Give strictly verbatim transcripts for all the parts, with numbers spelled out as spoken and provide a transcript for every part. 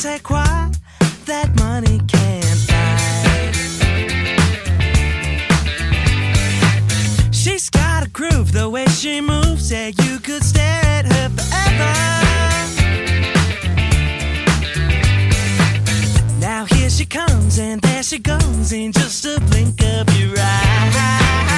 say quoi that money can't buy. She's got a groove, the way she moves, yeah, you could stare at her forever. Now here she comes and there she goes in just a blink of your eye.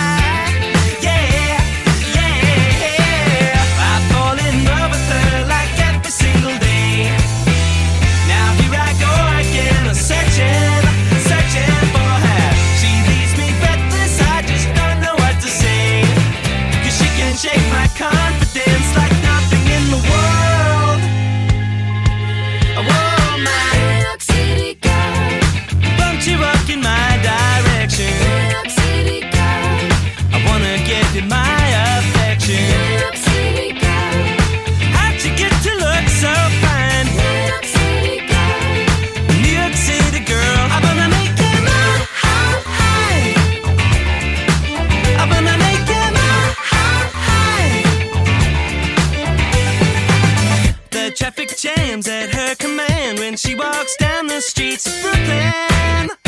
Shake my confidence like nothing in the world. Oh, my New York City girl, bump you up in my direction. New York City girl, I wanna give you my affection. New York City girl, How'd you get to look so fine? New York City girl, New York City girl, I'm gonna make you my high. I'm gonna make you my traffic jams at her command when she walks down the streets of Brooklyn.